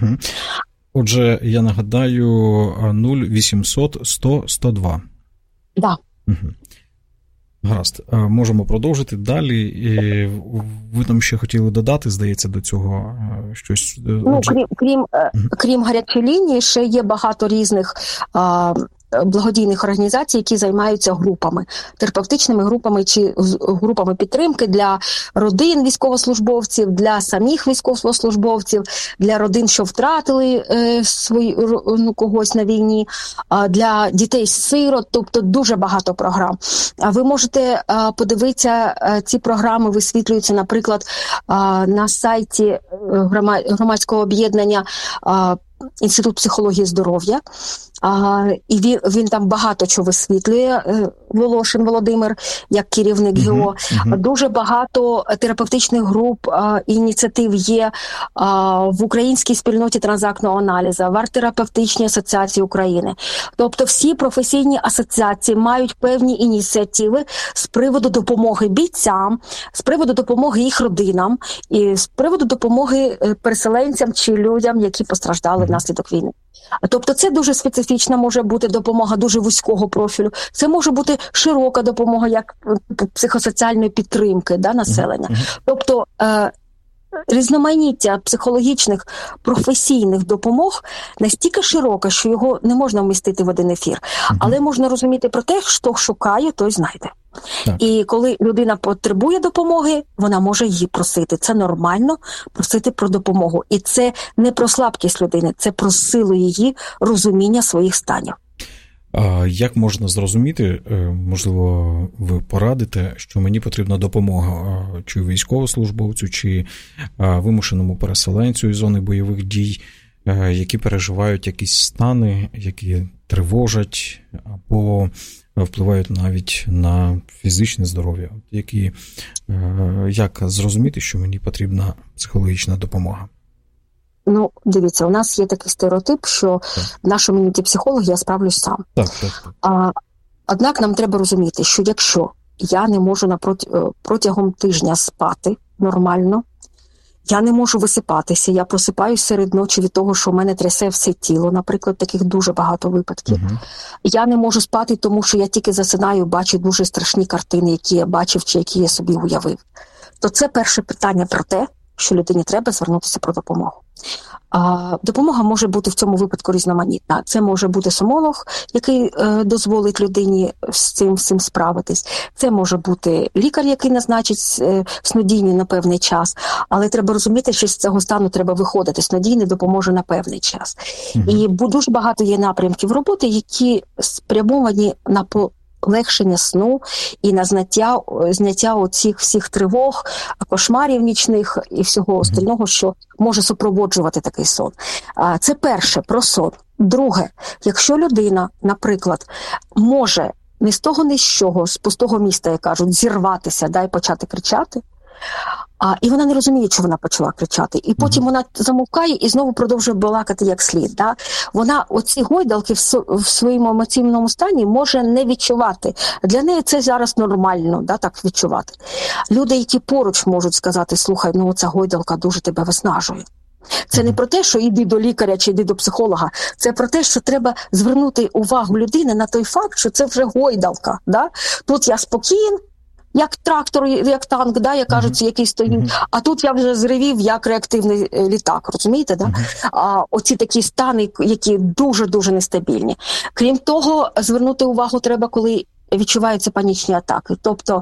Отже, я нагадаю, 0800 100 102. Да. Гаразд. Можемо продовжити далі. Ви там ще хотіли додати, здається, до цього щось? Крім гарячої лінії, ще є багато різних благодійних організацій, які займаються групами, терапевтичними групами чи групами підтримки для родин військовослужбовців, для самих військовослужбовців, для родин, що втратили когось на війні, для дітей-сирот, тобто дуже багато програм. Ви можете подивитися, ці програми висвітлюються, наприклад, на сайті громадського об'єднання Інститут психології здоров'я, і він там багато чого висвітлює, Волошин Володимир, як керівник ГО. Дуже багато терапевтичних груп, ініціатив є в українській спільноті транзактного аналізу, в арт-терапевтичній асоціації України. Тобто всі професійні асоціації мають певні ініціативи з приводу допомоги бійцям, з приводу допомоги їх родинам, і з приводу допомоги переселенцям чи людям, які постраждали внаслідок війни. Тобто це дуже специфічна може бути допомога дуже вузького профілю. Це може бути широка допомога, як психосоціальної підтримки населення. Тобто різноманіття психологічних професійних допомог настільки широке, що його не можна вмістити в один ефір. Але можна розуміти про те, що шукає, той знайде. Так. І коли людина потребує допомоги, вона може її просити. Це нормально просити про допомогу. І це не про слабкість людини, це про силу її розуміння своїх станів. Як можна зрозуміти, можливо, ви порадите, що мені потрібна допомога чи військовослужбовцю, чи вимушеному переселенцю із зони бойових дій, які переживають якісь стани, які тривожать або впливають навіть на фізичне здоров'я? Як зрозуміти, що мені потрібна психологічна допомога? Ну, дивіться, у нас є такий стереотип, що в нашому мініті психолог я справлюсь сам. Так. Однак нам треба розуміти, що якщо я не можу протягом тижня спати нормально, я не можу висипатися, я просипаюсь серед ночі від того, що в мене трясе все тіло, наприклад, таких дуже багато випадків. Я не можу спати, тому що я тільки засинаю, бачу дуже страшні картини, які я бачив чи які я собі уявив. То це перше питання про те, що людині треба звернутися про допомогу. Допомога може бути в цьому випадку різноманітна. Це може бути сомолог, який дозволить людині з цим справитись. Це може бути лікар, який назначить снодійні на певний час. Але треба розуміти, що з цього стану треба виходити. Снодійний допоможе на певний час. І дуже багато є напрямків роботи, які спрямовані на полегшення сну і на зняття оцих всіх тривог, кошмарів нічних і всього остального, що може супроводжувати такий сон. Це перше, про сон. Друге, якщо людина, наприклад, може ні з того, ні з чого, з пустого міста, як кажуть, зірватися, і почати кричати, і вона не розуміє, що вона почала кричати. І потім вона замовкає і знову продовжує балакати як слід. Да? Вона оці гойдалки в своєму емоційному стані може не відчувати. Для неї це зараз нормально, так відчувати. Люди, які поруч можуть сказати, слухай, оця гойдалка дуже тебе виснажує. Це не про те, що йди до лікаря чи йди до психолога. Це про те, що треба звернути увагу людини на той факт, що це вже гойдалка. Да? Тут я спокійний, як трактор, як танк, як кажуть, який стоїть. А тут я вже зривів, як реактивний літак, розумієте? Да? Оці такі стани, які дуже-дуже нестабільні. Крім того, звернути увагу треба, коли відчуваються панічні атаки. Тобто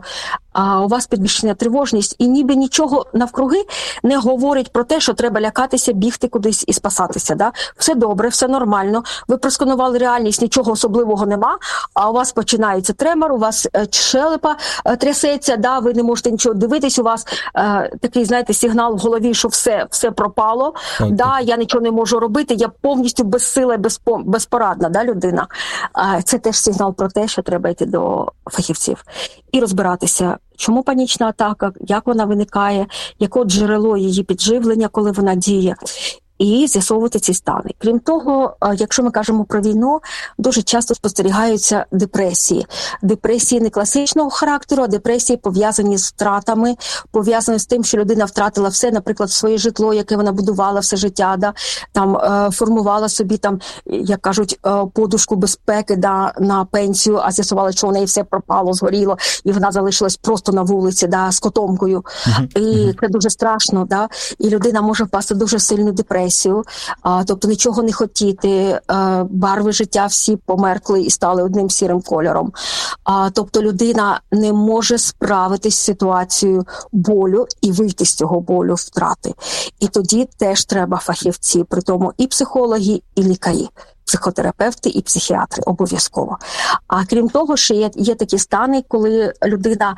а у вас підвищена тривожність, і ніби нічого навкруги не говорить про те, що треба лякатися, бігти кудись і спасатися. Да? Все добре, все нормально, ви просканували реальність, нічого особливого нема, а у вас починається тремор, у вас щелепа трясеться, да? Ви не можете нічого дивитись, у вас такий, знаєте, сигнал в голові, що все пропало, да? Я нічого не можу робити, я повністю безсила, безпорадна, да, людина. Це теж сигнал про те, що треба йти до фахівців і розбиратися, чому панічна атака, як вона виникає, яке джерело її підживлення, коли вона діє, і з'ясовувати ці стани. Крім того, якщо ми кажемо про війну, дуже часто спостерігаються депресії. Депресії не класичного характеру, а депресії пов'язані з втратами, пов'язані з тим, що людина втратила все, наприклад, своє житло, яке вона будувала все життя, да, там формувала собі, там, як кажуть, подушку безпеки, да, на пенсію, а з'ясувала, що у неї все пропало, згоріло, і вона залишилась просто на вулиці, да, з котомкою. І це дуже страшно, да, і людина може впасти в дуже сильну депресію. Тобто нічого не хотіти, барви життя всі померкли і стали одним сірим кольором. Тобто людина не може справитись з ситуацією болю і вийти з цього болю втрати. І тоді теж треба фахівці, при тому і психологи, і лікарі, психотерапевти і психіатри обов'язково. А крім того, ще є такі стани, коли людина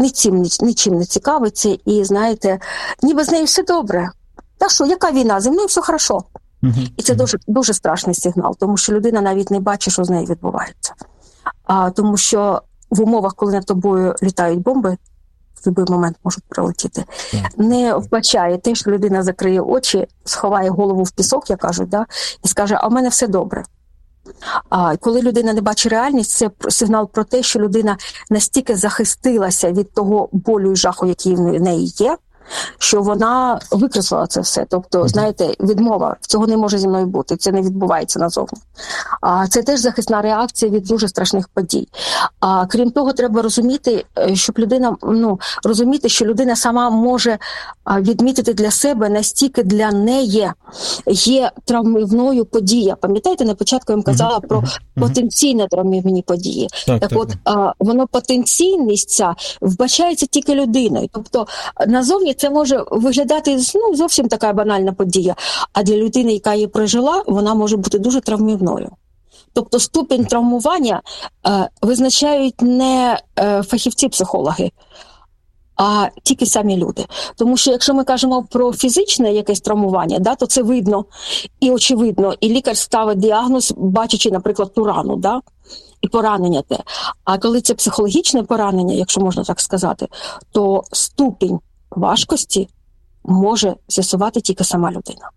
нічим не цікавиться і, знаєте, ніби з нею все добре. Та що, яка війна? Зі мною все хорошо. І це дуже, дуже страшний сигнал, тому що людина навіть не бачить, що з нею відбувається. Тому що в умовах, коли над тобою літають бомби, в будь-який момент можуть прилетіти, не вбачає те, що людина закриє очі, сховає голову в пісок, як кажуть, да, і скаже, а в мене все добре. Коли людина не бачить реальність, це сигнал про те, що людина настільки захистилася від того болю і жаху, який в неї є, що вона викреслила це все. Тобто, знаєте, відмова, цього не може зі мною бути, це не відбувається назовні. Це теж захисна реакція від дуже страшних подій. Крім того, треба розуміти, щоб людина, розуміти, що людина сама може відмітити для себе, настільки для неї є травмівною подія. Пам'ятаєте, на початку я вам казала про потенційні травмівні події. Так от, воно потенційність ця вбачається тільки людиною. Тобто, назовні це може виглядати, зовсім така банальна подія, а для людини, яка її прожила, вона може бути дуже травмівною. Тобто ступінь травмування визначають не фахівці-психологи, а тільки самі люди. Тому що якщо ми кажемо про фізичне якесь травмування, да, то це видно і очевидно, і лікар ставить діагноз, бачачи, наприклад, ту рану, да, і поранення те. А коли це психологічне поранення, якщо можна так сказати, то ступінь важкості може з'ясувати тільки сама людина.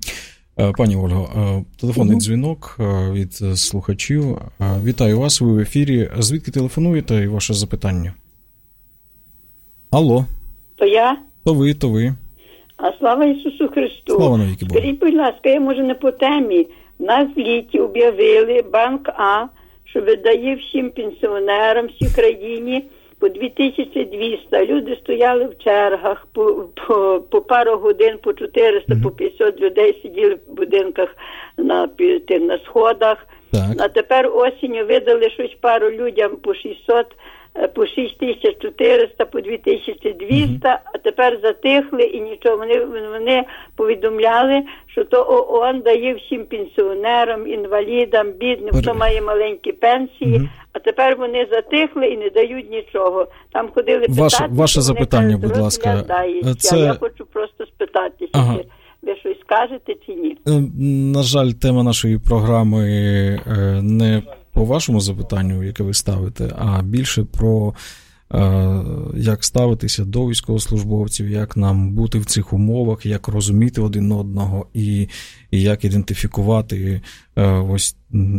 Пані Ольго, телефонний дзвінок від слухачів. Вітаю вас, ви в ефірі. Звідки телефонуєте і ваше запитання? Алло. То я? То ви. А слава Ісусу Христу. Слава навіки Богу. Скажіть, будь ласка, я може не по темі. В нас в літі об'явили Банк А, що видає всім пенсіонерам всій країні по 2200. Люди стояли в чергах по пару годин, по 400, по 500 людей сиділи в будинках на сходах. Так. А тепер осінню видали щось пару людям по 600, по 6400, по 2200, а тепер затихли і нічого. Вони повідомляли, що то ООН дає всім пенсіонерам, інвалідам, бідним, хто має маленькі пенсії, а тепер вони затихли і не дають нічого. Там ходили питати. Ваше запитання, будь ласка. Я хочу просто спитатися, чи ви щось скажете чи ні? На жаль, тема нашої програми не по вашому запитанню, яке ви ставите, а більше про як ставитися до військовослужбовців, як нам бути в цих умовах, як розуміти один одного і як ідентифікувати ось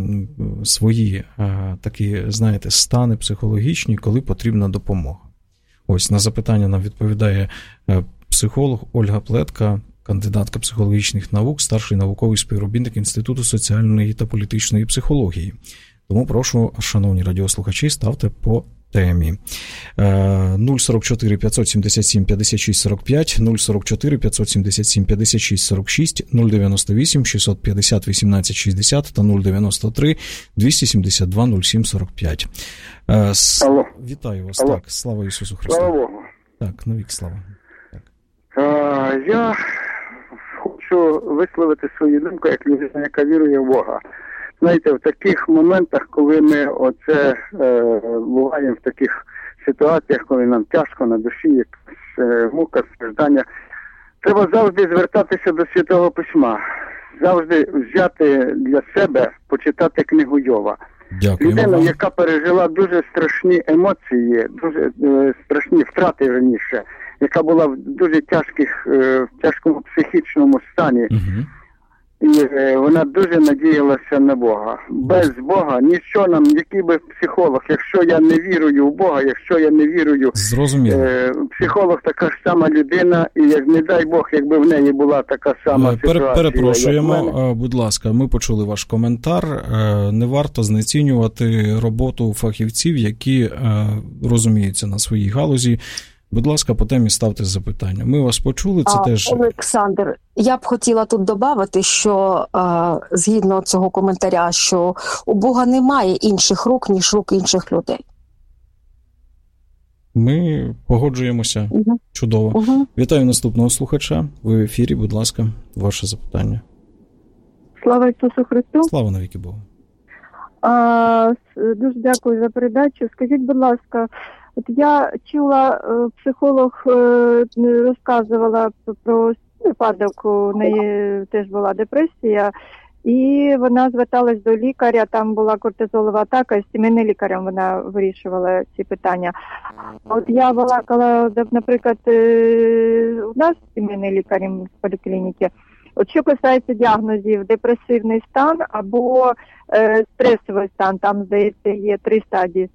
свої такі, знаєте, стани психологічні, коли потрібна допомога. Ось на запитання нам відповідає психолог Ольга Плетка, кандидатка психологічних наук, старший науковий співробітник Інституту соціальної та політичної психології. Тому прошу, шановні радіослухачі, ставте по темі. 044 577 56 45, 044 577 56 46, 098 650 18 60 та 093 272 07 45. Алло. Вітаю вас. Алло. Так, слава Ісусу Христу. Слава Богу. Так, навік слава. Так. Я хочу висловити свою думку як людина, яка вірує в Бога. Знаєте, в таких моментах, коли ми буваємо в таких ситуаціях, коли нам тяжко на душі, якась мука, страждання, треба завжди звертатися до Святого Письма. Завжди взяти для себе, почитати книгу Йова. Дякую. Людина, яка пережила дуже страшні емоції, дуже страшні втрати раніше, яка була в дуже тяжкому психічному стані. Угу. І вона дуже надіялася на Бога. Без Бога нічого нам, який би психолог, якщо я не вірую в Бога, якщо я не вірую, психолог така ж сама людина, і як не дай Бог, якби в неї була така сама ситуація. Перепрошуємо, будь ласка, ми почули ваш коментар. Не варто знецінювати роботу фахівців, які розуміються на своїй галузі. Будь ласка, по темі ставте запитання. Ми вас почули, це теж... Олександр, я б хотіла тут додати, що згідно цього коментаря, що у Бога немає інших рук, ніж рук інших людей. Ми погоджуємося. Угу. Чудово. Угу. Вітаю наступного слухача. Ви в ефірі, будь ласка, ваше запитання. Слава Ісусу Христу. Слава навіки Богу. Дуже дякую за передачу. Скажіть, будь ласка, от я чула, психолог розказувала про випадок, у неї теж була депресія, і вона зверталась до лікаря, там була кортизолова атака, і з сімейним лікарем вона вирішувала ці питання. От я балакала, наприклад, у нас сімейний лікар в поліклініці. От що касається діагнозів, депресивний стан або стресовий стан, там, здається, є 3 стадії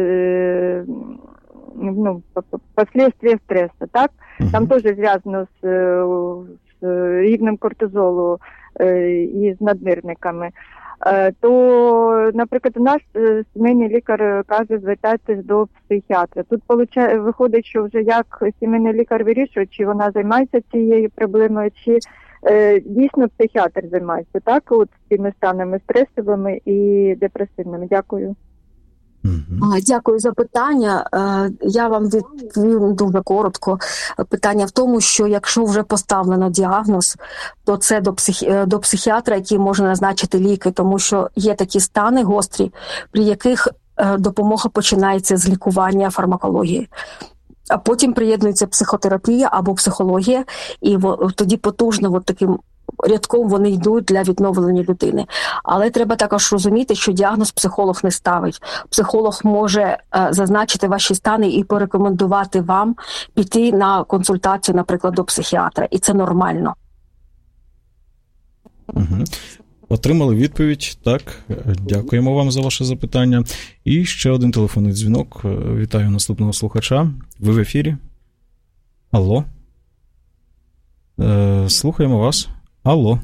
последствия стресу, так? Там теж зв'язано з рівнем кортизолу і з надмірниками. То, наприклад, у нас сімейний лікар каже, звертайтесь до психіатра. Тут виходить, що вже як сімейний лікар вирішує, чи вона займається цією проблемою, чи дійсно психіатр займається, так, от з цими станами стресовими і депресивними. Дякую. Дякую за питання. Я вам відповім дуже коротко. Питання в тому, що якщо вже поставлено діагноз, то це до психіатра, який може назначити ліки, тому що є такі стани гострі, при яких допомога починається з лікування фармакології. А потім приєднується психотерапія або психологія, і тоді потужно таким рядком вони йдуть для відновлення людини. Але треба також розуміти, що діагноз психолог не ставить. Психолог може зазначити ваші стани і порекомендувати вам піти на консультацію, наприклад, до психіатра. І це нормально. Угу. Отримали відповідь. Так, дякуємо вам за ваше запитання. І ще один телефонний дзвінок. Вітаю наступного слухача. Ви в ефірі? Алло? Слухаємо вас. Алло.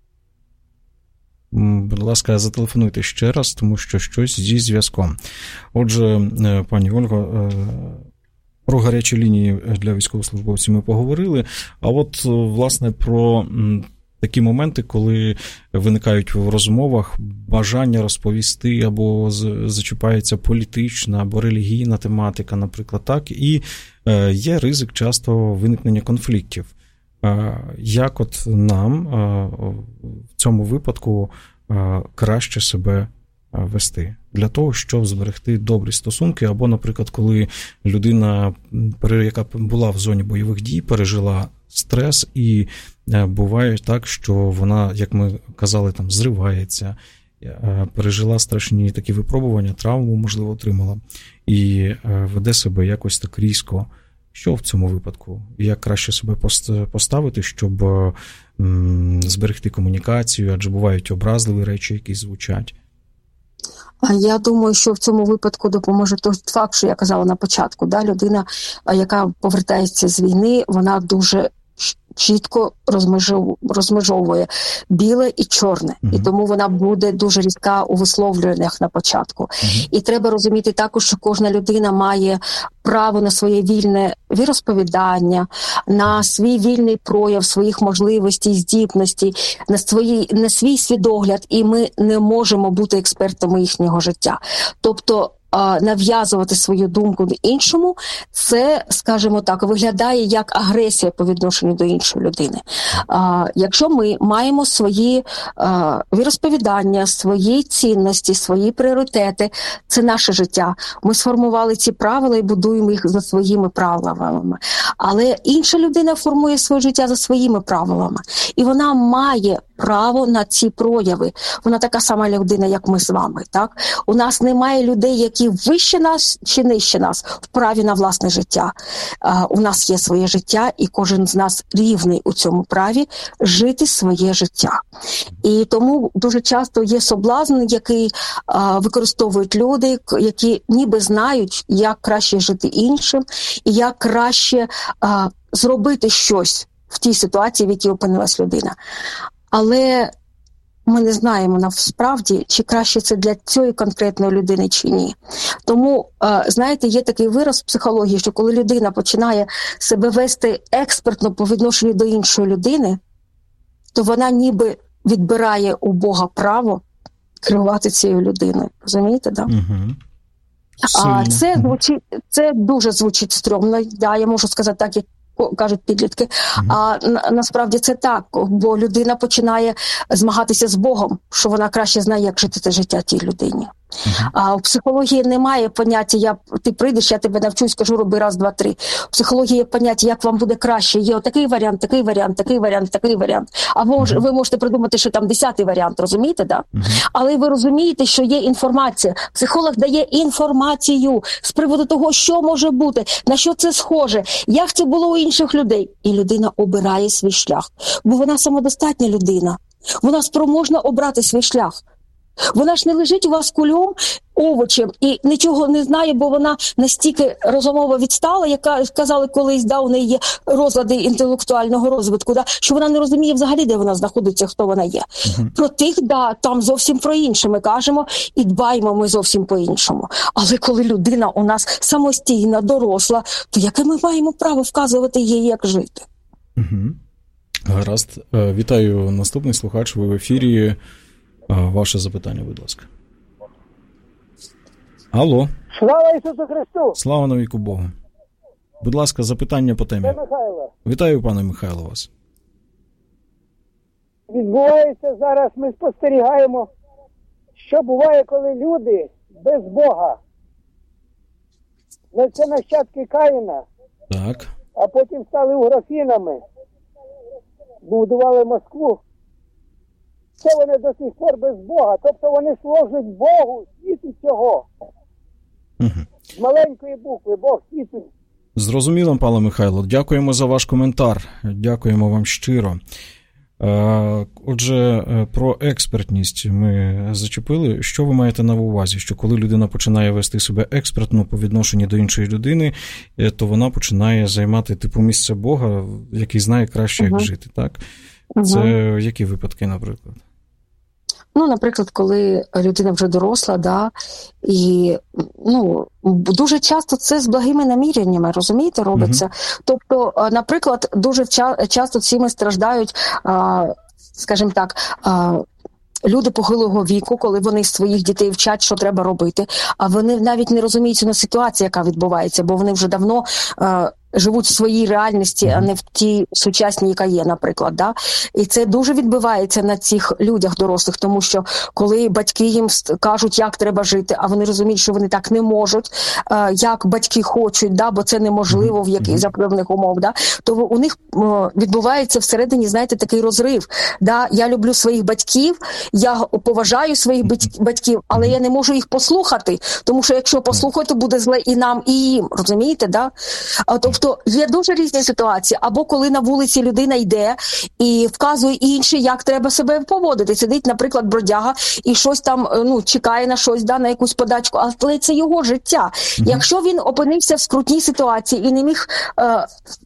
Будь ласка, зателефонуйте ще раз, тому що щось зі зв'язком. Отже, пані Ольго, про гарячі лінії для військовослужбовців ми поговорили, а от, власне, про такі моменти, коли виникають в розмовах бажання розповісти або зачіпається політична або релігійна тематика, наприклад, так, і є ризик часто виникнення конфліктів. Як от нам в цьому випадку краще себе вести для того, щоб зберегти добрі стосунки, або, наприклад, коли людина, яка була в зоні бойових дій, пережила стрес, і буває так, що вона, як ми казали, там зривається, пережила страшні такі випробування, травму, можливо, отримала, і веде себе якось так різко. Що в цьому випадку? Як краще себе поставити, щоб зберегти комунікацію, адже бувають образливі речі, які звучать? Я думаю, що в цьому випадку допоможе той факт, що я казала на початку. Да? Людина, яка повертається з війни, вона дуже чітко розмежовує біле і чорне. І тому вона буде дуже різка у висловлюваннях на початку. І треба розуміти також, що кожна людина має право на своє вільне віросповідання, на свій вільний прояв своїх можливостей, здібностей, на свій світогляд, і ми не можемо бути експертами їхнього життя. Тобто нав'язувати свою думку іншому, це, скажімо так, виглядає як агресія по відношенню до іншої людини. Якщо ми маємо свої віросповідання, свої цінності, свої пріоритети, це наше життя. Ми сформували ці правила і будуємо їх за своїми правилами. Але інша людина формує своє життя за своїми правилами. І вона має право на ці прояви. Вона така сама людина, як ми з вами. Так? У нас немає людей, які вище нас чи нижче нас в праві на власне життя. У нас є своє життя, і кожен з нас рівний у цьому праві жити своє життя. І тому дуже часто є соблазн, який використовують люди, які ніби знають, як краще жити іншим, і як краще зробити щось в тій ситуації, в якій опинилась людина. Але ми не знаємо насправді, чи краще це для цієї конкретної людини, чи ні. Тому, знаєте, є такий вираз в психології, що коли людина починає себе вести експертно по відношенню до іншої людини, то вона ніби відбирає у Бога право керувати цією людиною. Розумієте, так? Да? Це дуже звучить стрьомно. Да, я можу сказати так, як кажуть підлітки. А насправді це так, бо людина починає змагатися з Богом, що вона краще знає, як жити це життя тій людині. А в психології немає поняття, ти прийдеш, я тебе навчу і скажу, роби раз, два, три. В психології є поняття, як вам буде краще. Є отакий варіант, такий варіант, такий варіант, такий варіант. А ви можете придумати, що там 10-й варіант, розумієте, да? Але ви розумієте, що є інформація. Психолог дає інформацію з приводу того, що може бути, на що це схоже, як це було у інших людей. І людина обирає свій шлях. Бо вона самодостатня людина. Вона спроможна обрати свій шлях. Вона ж не лежить у вас кульом, овочем і нічого не знає, бо вона настільки розумово відстала, яка сказали колись, у неї є розлади інтелектуального розвитку, що вона не розуміє взагалі, де вона знаходиться, хто вона є. Про тих, там зовсім про інше ми кажемо і дбаємо ми зовсім по-іншому. Але коли людина у нас самостійна, доросла, то яке ми маємо право вказувати їй, як жити? Гаразд. Вітаю, наступний слухач, ви в ефірі. Ваше запитання, будь ласка. Алло. Слава Ісусу Христу! Слава навіки Богу. Будь ласка, запитання по темі. Це Михайло. Вітаю, пане Михайло, вас. Відбувається зараз, ми спостерігаємо, що буває, коли люди без Бога. Це нащадки Каїна. Так. А потім стали угрофінами. Будували Москву. Це вони до сих пор без Бога. Тобто вони служать Богу світу цього. З маленької букви Бог світу. Зрозуміло, пане Михайло. Дякуємо за ваш коментар. Дякуємо вам щиро. Отже, про експертність ми зачепили. Що ви маєте на увазі? Що коли людина починає вести себе експертно по відношенню до іншої людини, то вона починає займати типу місце Бога, який знає краще, як жити, так? Це які випадки, наприклад? Наприклад, коли людина вже доросла, і дуже часто це з благими наміряннями, розумієте, робиться. Тобто, наприклад, дуже часто цими страждають, скажімо так, люди похилого віку, коли вони своїх дітей вчать, що треба робити, а вони навіть не розуміють на ситуацію, яка відбувається, бо вони вже давно живуть в своїй реальності, а не в тій сучасній, яка є, наприклад. Да? І це дуже відбивається на цих людях дорослих, тому що коли батьки їм кажуть, як треба жити, а вони розуміють, що вони так не можуть, як батьки хочуть, бо це неможливо в яких за певних умов, то у них відбувається всередині, знаєте, такий розрив. Я люблю своїх батьків, я поважаю своїх батьків, але я не можу їх послухати, тому що якщо послухати, то буде зле і нам, і їм, розумієте, Тобто є дуже різні ситуації. Або коли на вулиці людина йде і вказує інший, як треба себе поводити. Сидить, наприклад, бродяга і щось там, чекає на щось, на якусь подачку, але це його життя. Якщо він опинився в скрутній ситуації і не міг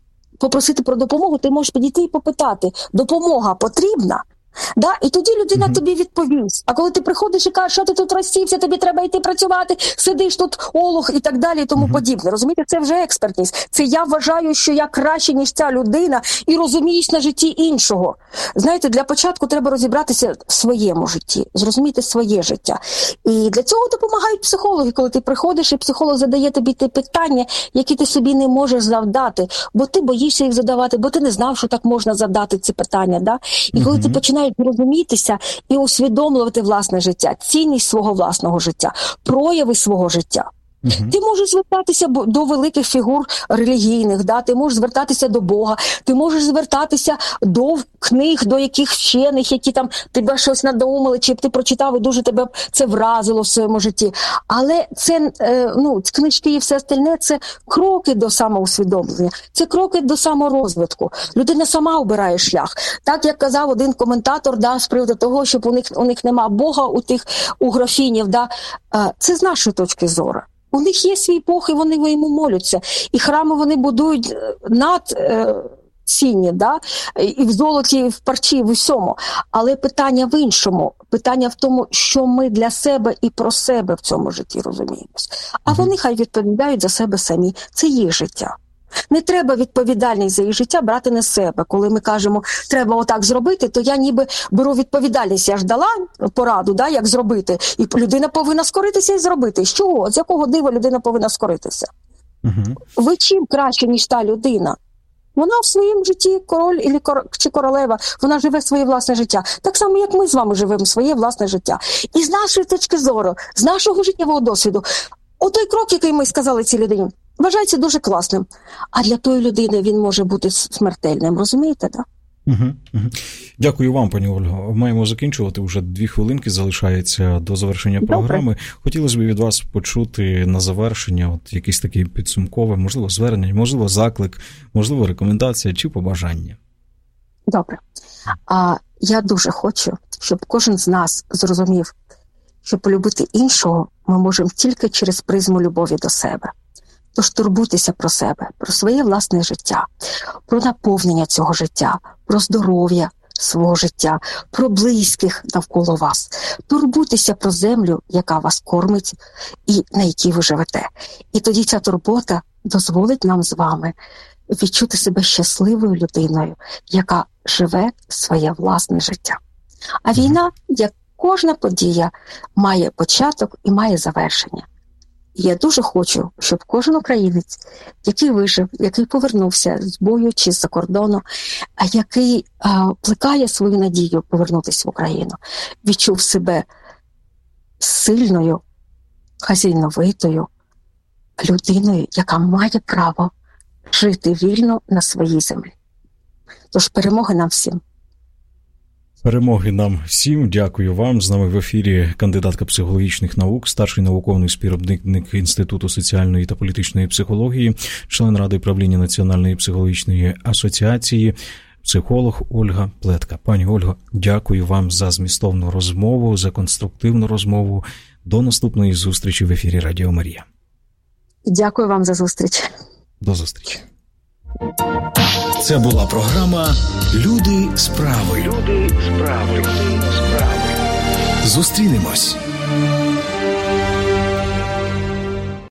попросити про допомогу, ти можеш підійти і попитати, допомога потрібна? Да? І тоді людина тобі відповість. А коли ти приходиш і кажеш, що ти тут розсівся, тобі треба йти працювати, сидиш тут олух і так далі і тому подібне. Розумієте, це вже експертність. Це я вважаю, що я краще, ніж ця людина і розуміюсь на житті іншого. Знаєте, для початку треба розібратися в своєму житті, зрозуміти своє життя. І для цього допомагають психологи, коли ти приходиш і психолог задає тобі ті питання, які ти собі не можеш завдати, бо ти боїшся їх задавати, бо ти не знав, що так можна задати ці питання. Да? І коли ти починаєш розумітися і усвідомлювати власне життя, цінність свого власного життя, прояви свого життя. Ти можеш звертатися до великих фігур релігійних, да? Ти можеш звертатися до Бога, ти можеш звертатися до книг, до яких вчених, які там тебе щось надоумили, чи ти прочитав і дуже тебе це вразило в своєму житті. Але це, книжки і все остальне, це кроки до самоусвідомлення, це кроки до саморозвитку. Людина сама обирає шлях. Так, як казав один коментатор, да, з приводу того, щоб у них нема Бога, у графінів, да? Це з нашої точки зору. У них є свій Бог, і вони йому моляться. І храми вони будують цінні, да? І в золоті, і в парчі, і в усьому. Але питання в іншому. Питання в тому, що ми для себе і про себе в цьому житті розуміємось. А вони хай відповідають за себе самі. Це їх життя. Не треба відповідальність за їх життя брати на себе. Коли ми кажемо, треба отак зробити, то я ніби беру відповідальність. Я ж дала пораду, да, як зробити. І людина повинна скоритися і зробити. З чого? З якого дива людина повинна скоритися? Ви чим краще, ніж та людина? Вона в своєму житті король чи королева, вона живе своє власне життя. Так само, як ми з вами живемо своє власне життя. І з нашої точки зору, з нашого життєвого досвіду, отой крок, який ми сказали цій людині, вважається дуже класним. А для тої людини він може бути смертельним. Розумієте, так? Дякую вам, пані Ольго. Маємо закінчувати, вже 2 хвилинки залишається до завершення програми. Хотілося б від вас почути на завершення от якийсь такий підсумковий, можливо, звернення, можливо, заклик, можливо, рекомендація чи побажання. Добре. Я дуже хочу, щоб кожен з нас зрозумів, що полюбити іншого ми можемо тільки через призму любові до себе. Тож турбуйтеся про себе, про своє власне життя, про наповнення цього життя, про здоров'я свого життя, про близьких навколо вас. Турбуйтеся про землю, яка вас кормить і на якій ви живете. І тоді ця турбота дозволить нам з вами відчути себе щасливою людиною, яка живе своє власне життя. А війна, як кожна подія, має початок і має завершення. І я дуже хочу, щоб кожен українець, який вижив, який повернувся з бою чи з-за кордону, а який плекає свою надію повернутися в Україну, відчув себе сильною, хазяйновитою людиною, яка має право жити вільно на своїй землі. Тож перемоги нам всім. Перемоги нам всім. Дякую вам. З нами в ефірі кандидатка психологічних наук, старший науковий співробітник Інституту соціальної та політичної психології, член Ради правління Національної психологічної асоціації, психолог Ольга Плетка. Пані Ольго, дякую вам за змістовну розмову, за конструктивну розмову. До наступної зустрічі в ефірі Радіо Марія. Дякую вам за зустріч. До зустрічі. Це була програма «Люди справи». Зустрінемось.